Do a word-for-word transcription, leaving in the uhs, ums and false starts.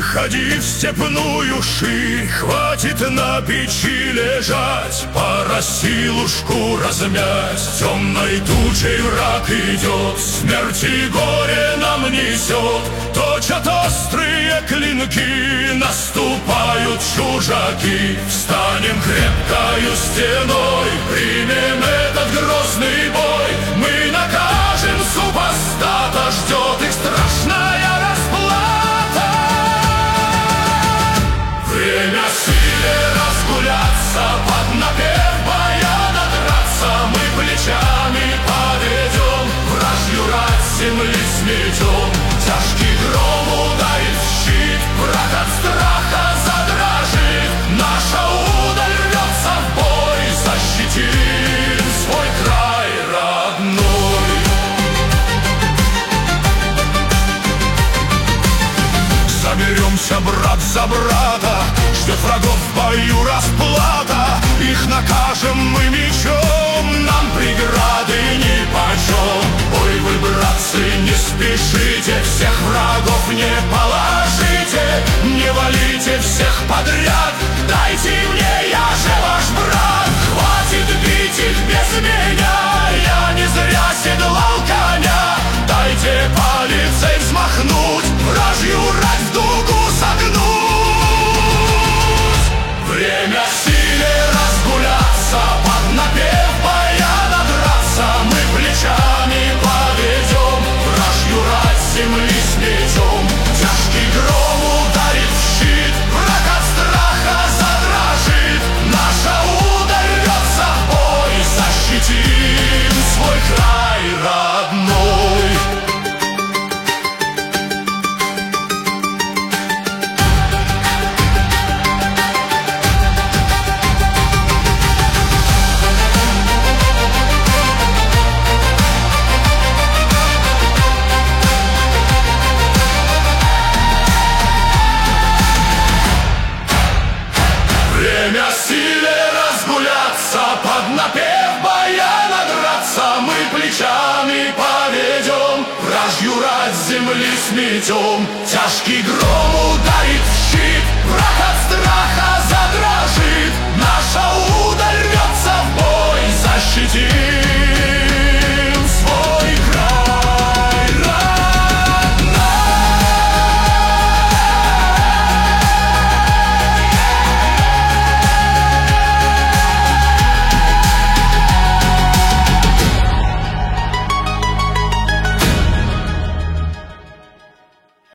Приходи в степную ширь, хватит на печи лежать, пора силушку размять. Темной тучей враг идет, смерть и горе нам несет. Точат острые клинки, наступают чужаки. Встанем крепкою стеной, примем этот грозный бой. Мы накажем супостата, ждет их страшная расплата. Время силе разгуляться, под напев баяна драться. Мы плечами поведем, вражью рать земли сметем. Тяжкий гром ударит в щит, враг от страха задрожит. Наша удаль рвется в бой, защитим свой край родной. Соберемся, брат за брата, ждет врагов в бою расплата. Их накажем мы мечом, нам преграды нипочем. Ой, вы, братцы, не спешите, всех врагов не положите. Не валите всех подряд, дайте мне, я же ваш брат. Хватит бить их без меня, я не зря седлал коня. Дайте палицей взмахнуть, вражью рать в дугу согнуть. Время силе разгуляться, под напев баяна драться. Мы плечами поведем, вражью рать земли сметем. Тяжкий гром ударит в щит, враг от страха задрожит. Наша удаль рвется в бой, защитим свой край родной. Время силе разгуляться, под напев баяна драться. Мы плечами поведем, вражью рать земли сметем. Тяжкий гром ударит в